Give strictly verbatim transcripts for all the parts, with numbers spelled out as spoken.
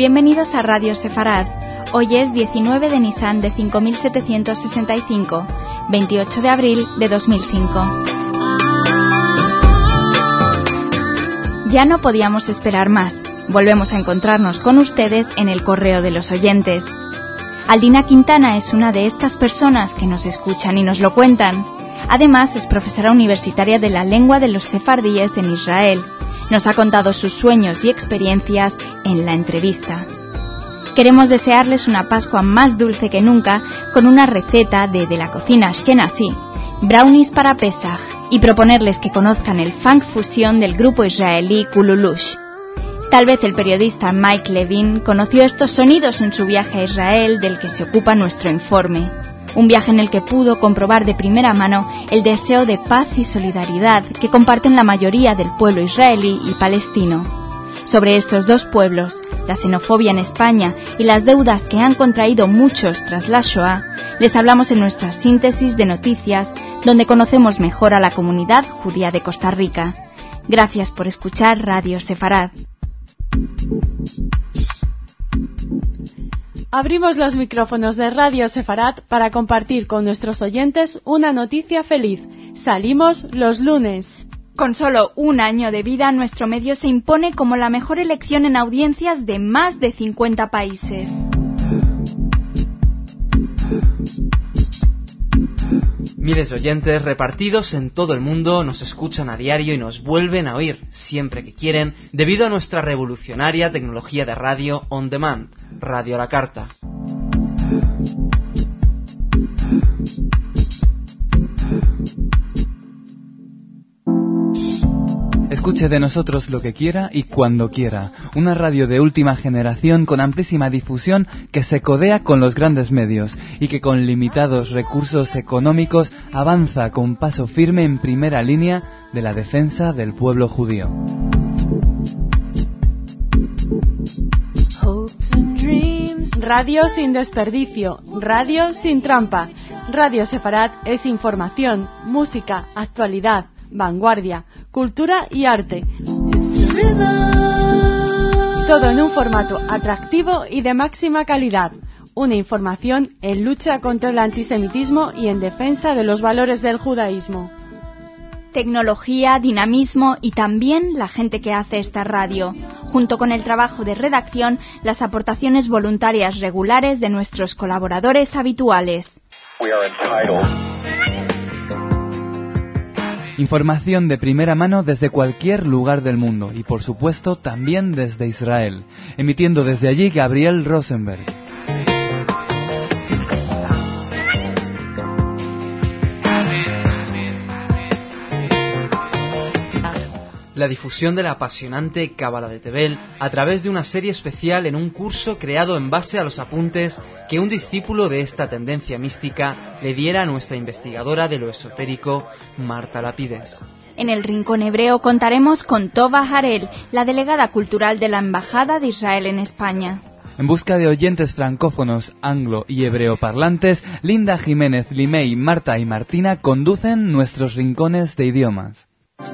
Bienvenidos a Radio Sefarad. Hoy es diecinueve de Nisan de cinco mil setecientos sesenta y cinco, veintiocho de abril de dos mil cinco. Ya no podíamos esperar más. Volvemos a encontrarnos con ustedes en el correo de los oyentes. Aldina Quintana es una de estas personas que nos escuchan y nos lo cuentan. Además, es profesora universitaria de la lengua de los sefardíes en Israel. Nos ha contado sus sueños y experiencias en la entrevista. Queremos desearles una Pascua más dulce que nunca con una receta de, de la cocina ashkenazí, brownies para Pesach, y proponerles que conozcan el funk fusión del grupo israelí Kululush. Tal vez el periodista Mike Levin conoció estos sonidos en su viaje a Israel del que se ocupa nuestro informe. Un viaje en el que pudo comprobar de primera mano el deseo de paz y solidaridad que comparten la mayoría del pueblo israelí y palestino. Sobre estos dos pueblos, la xenofobia en España y las deudas que han contraído muchos tras la Shoah, les hablamos en nuestra síntesis de noticias, donde conocemos mejor a la comunidad judía de Costa Rica. Gracias por escuchar Radio Sefarad. Abrimos los micrófonos de Radio Sefarad para compartir con nuestros oyentes una noticia feliz. Salimos los lunes. Con solo un año de vida, nuestro medio se impone como la mejor elección en audiencias de más de cincuenta países. Miles de oyentes repartidos en todo el mundo nos escuchan a diario y nos vuelven a oír siempre que quieren debido a nuestra revolucionaria tecnología de radio on demand, radio a la carta. Escuche de nosotros lo que quiera y cuando quiera. Una radio de última generación con amplísima difusión que se codea con los grandes medios y que con limitados recursos económicos avanza con paso firme en primera línea de la defensa del pueblo judío. Radio sin desperdicio, radio sin trampa. Radio Sefarad es información, música, actualidad, vanguardia, cultura y arte. Todo en un formato atractivo y de máxima calidad. Una información en lucha contra el antisemitismo y en defensa de los valores del judaísmo. Tecnología, dinamismo y también la gente que hace esta radio. Junto con el trabajo de redacción, las aportaciones voluntarias regulares de nuestros colaboradores habituales. Información de primera mano desde cualquier lugar del mundo y, por supuesto, también desde Israel. Emitiendo desde allí Gabriel Rosenberg. La difusión de la apasionante Cábala de Tebel a través de una serie especial en un curso creado en base a los apuntes que un discípulo de esta tendencia mística le diera a nuestra investigadora de lo esotérico, Marta Lapides. En el Rincón Hebreo contaremos con Tova Harel, la delegada cultural de la Embajada de Israel en España. En busca de oyentes francófonos, anglo y hebreo parlantes, Linda Jiménez, Limei, Marta y Martina conducen nuestros rincones de idiomas.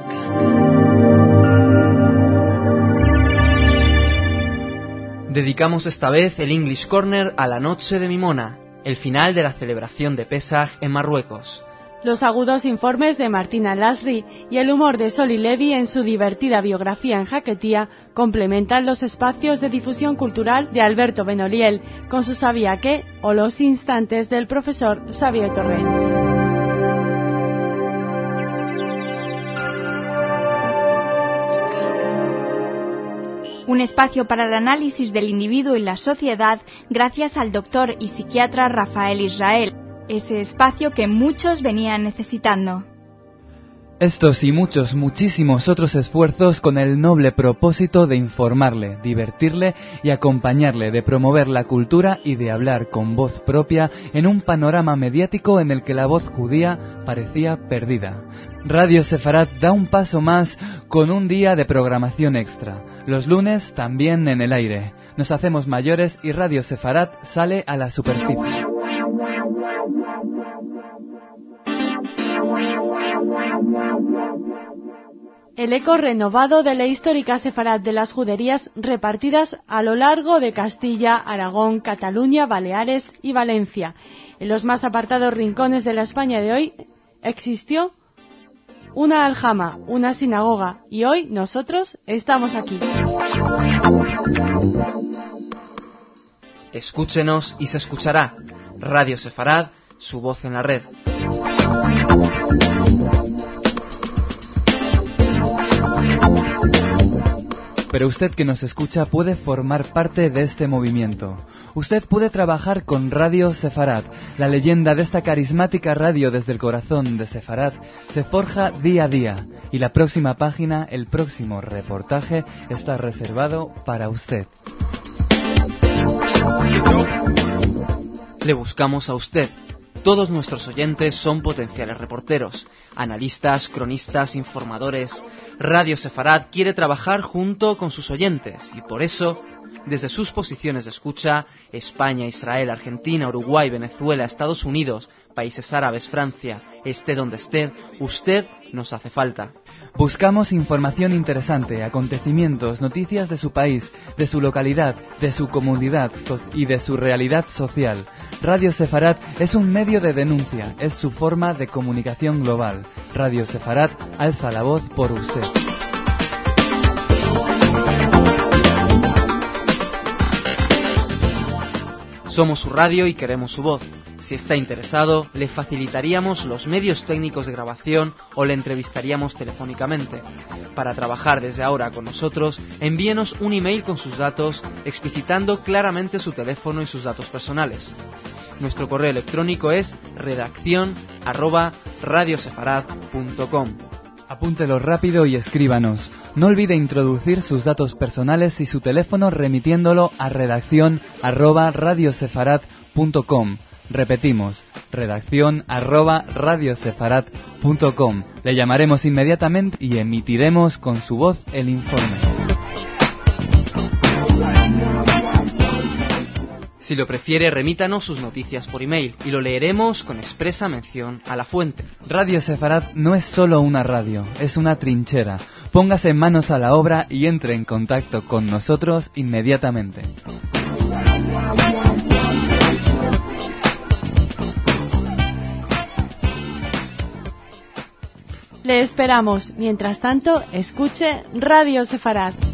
Dedicamos esta vez el English Corner a la Noche de Mimona, el final de la celebración de Pesach en Marruecos. Los agudos informes de Martina Lasri y el humor de Soli Levi en su divertida biografía en Jaquetía complementan los espacios de difusión cultural de Alberto Benoliel con su Sabía qué o los instantes del profesor Xavier Torrens. Un espacio para el análisis del individuo y la sociedad gracias al doctor y psiquiatra Rafael Israel, ese espacio que muchos venían necesitando. Estos y muchos, muchísimos otros esfuerzos con el noble propósito de informarle, divertirle y acompañarle, de promover la cultura y de hablar con voz propia en un panorama mediático en el que la voz judía parecía perdida. Radio Sefarad da un paso más con un día de programación extra. Los lunes también en el aire. Nos hacemos mayores y Radio Sefarad sale a la superficie. el eco renovado de la histórica Sefarad de las juderías repartidas a lo largo de Castilla, Aragón, Cataluña, Baleares y Valencia. En los más apartados rincones de la España de hoy existió una aljama, una sinagoga, y hoy nosotros estamos aquí. Escúchenos y se escuchará. Radio Sefarad, su voz en la red. Pero usted que nos escucha puede formar parte de este movimiento. Usted puede trabajar con Radio Sefarad. La leyenda de esta carismática radio desde el corazón de Sefarad se forja día a día. Y la próxima página, el próximo reportaje, está reservado para usted. Le buscamos a usted. Todos nuestros oyentes son potenciales reporteros, analistas, cronistas, informadores. Radio Sefarad quiere trabajar junto con sus oyentes y por eso, desde sus posiciones de escucha, España, Israel, Argentina, Uruguay, Venezuela, Estados Unidos, países árabes, Francia, esté donde esté, usted nos hace falta. Buscamos información interesante, acontecimientos, noticias de su país, de su localidad, de su comunidad y de su realidad social. Radio Sefarad es un medio de denuncia, es su forma de comunicación global. Radio Sefarad alza la voz por usted. Somos su radio y queremos su voz. Si está interesado, le facilitaríamos los medios técnicos de grabación o le entrevistaríamos telefónicamente. Para trabajar desde ahora con nosotros, envíenos un email con sus datos, explicitando claramente su teléfono y sus datos personales. Nuestro correo electrónico es redacción arroba radiosefarad punto com. Apúntelo rápido y escríbanos. No olvide introducir sus datos personales y su teléfono remitiéndolo a redacción arroba radiosefarad punto com. Repetimos, redacción arroba radiosefarad punto com. Le llamaremos inmediatamente y emitiremos con su voz el informe. Si lo prefiere, remítanos sus noticias por email y lo leeremos con expresa mención a la fuente. Radio Sefarad no es solo una radio, es una trinchera. Póngase manos a la obra y entre en contacto con nosotros inmediatamente. Le esperamos. Mientras tanto, escuche Radio Sefarad.